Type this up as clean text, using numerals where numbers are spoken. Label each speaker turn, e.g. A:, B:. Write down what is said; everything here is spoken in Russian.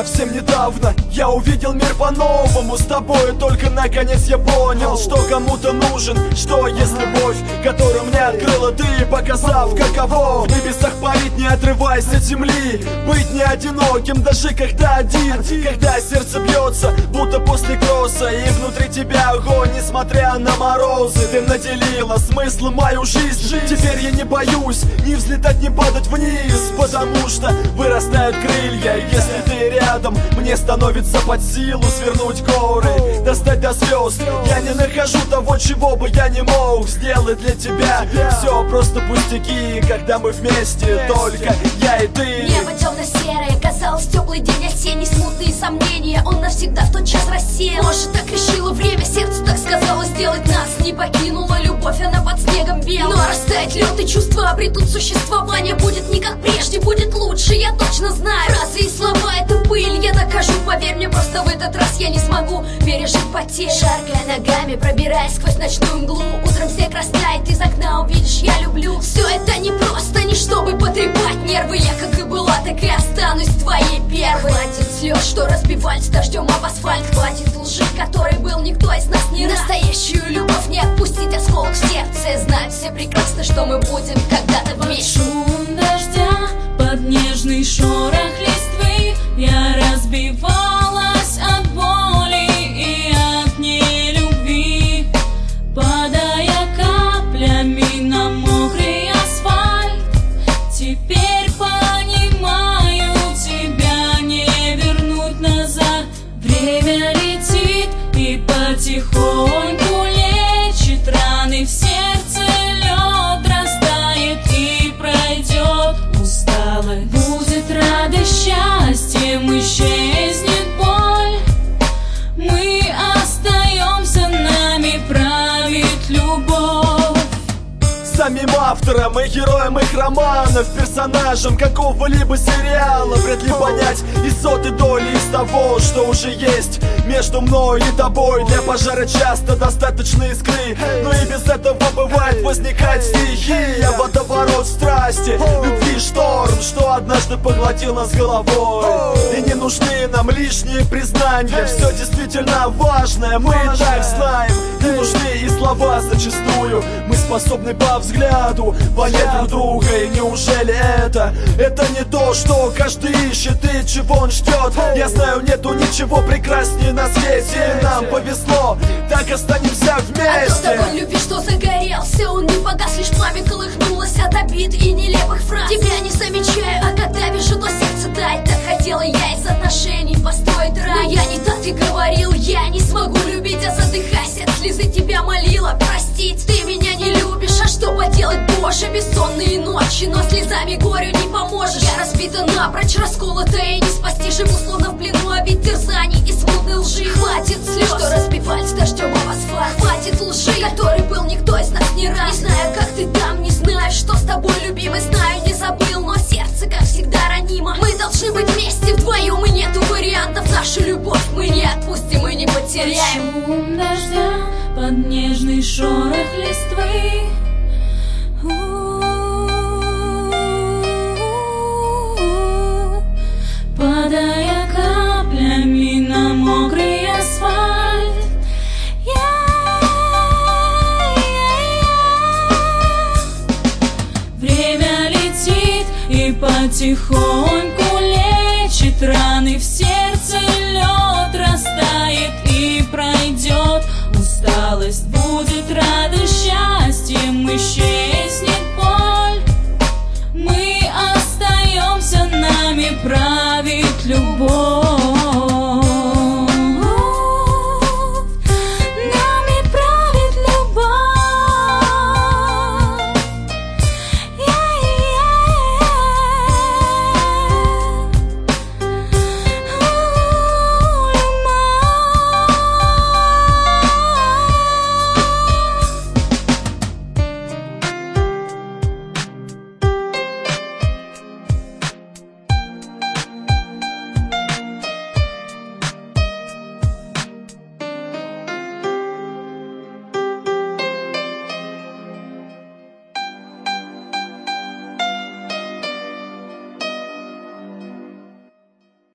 A: Совсем недавно я увидел мир по-новому. С тобой только наконец я понял, что кому-то нужен, что есть любовь, которую мне открыла ты, показав, каково в небесах парить, не отрываясь от земли. Быть не одиноким, даже когда один, когда сердце бьется, будто после кросса, и внутри тебя огонь, несмотря на морозы. Ты наделила смыслом мою жизнь. Теперь я не боюсь ни взлетать, ни падать вниз, потому что вырастают крылья. Если ты рядом, мне становится под силу свернуть горы, достать до звезд. Я не нахожу того, чего бы я не мог сделать для тебя. Все просто пустяки, когда мы вместе, только я и ты.
B: Небо темно-серое, казалось, теплый день осенний, смутные сомнения, он навсегда в тот час рассеял. Может, так решило время, сердце так сказала сделать нас. Не покинула любовь, она под снегом бела. Но растает лед, и чувства обретут существование. Будет не как прежде, будет лучше, я точно знаю. Фразы и слова — это пыль, я докажу. Поверь мне, просто в этот раз я не смогу пережить потерю. Шаркая ногами, пробираясь сквозь ночную мглу, утром снег растает, из окна увидишь, я люблю. Все это не просто, не чтобы потрепать нервы. Я как и была, так и останусь твоей первой. Хватит слез, что разбивались дождем об асфальт. Хватит лжи, которой был никто из нас не рад. Настоящую любовь не отпустить, осколок в сердце. Знают все прекрасно, что мы будем когда-то вместе.
C: Шум дождя, под нежный шорох листвы, я разбивалась от боли и от нелюбви, падая каплями на мокрый асфальт. Теперь понимаю, тебя не вернуть назад. Время летит и потихоньку лечит раны в сердце, лед растает и пройдет усталость. Будет радость, счастьем исчезнет боль. Мы остаемся, нами правит любовь.
A: Самим автором и героем их романов, персонажем какого-либо сериала вряд ли понять и сотой доли из того, что уже есть между мной и тобой. Для пожара часто достаточно искры, но и без этого бывает возникать стихия. Водоворот страсти, любви шторм, что однажды поглотил нас головой. И не нужны нам лишние признания, все действительно важное мы и так знаем. Не нужны и слова зачастую, мы способны по взгляду понять друг друга. И неужели это не то, что каждый ищет и чего он ждет? Я знаю, нету ничего прекраснее на свете. Нам повезло, так останемся вместе.
B: А тот огонь любви, что загорелся, он не погас, лишь пламя колыхнулось от обид и нелепых фраз. Тебя не замечаю, а когда вижу, то сердце тает. Так хотела я из отношений построить рай, но я не так и говорил, я не смогу любить, а задыхаясь от слезы тебя молила простить. Ты меня не любишь, а что поделать, Боже? Бессонные ночи, но слезами горю не поможешь. Я разбита напрочь, расколотая, и не спасти. Живу словно в плену обид терзаний и смутной лжи. Хватит слез, что разбивались дождем об асфальт. Хватит лжи, который был никто из нас не раз. Не знаю, как ты там, не знаю, что с тобой, любимый. Знаю, не забыл, но сердце, как всегда, ранимо. Мы должны быть вместе вдвоем, и нету вариантов. Нашу любовь мы не отпустим и не потеряем.
C: Шум дождя, под нежный шорох листвы, падая каплями на мокрый асфальт. Время летит и потихоньку лечит раны в сердце, лед растает и пройдет усталость. Будет радость, счастьем исчезнет боль. Мы остаемся, нами правит любовь.